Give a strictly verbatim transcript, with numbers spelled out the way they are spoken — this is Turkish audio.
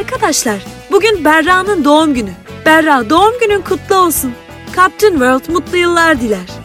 Arkadaşlar, bugün Berra'nın doğum günü. Berra, doğum günün kutlu olsun. Captain World mutlu yıllar diler.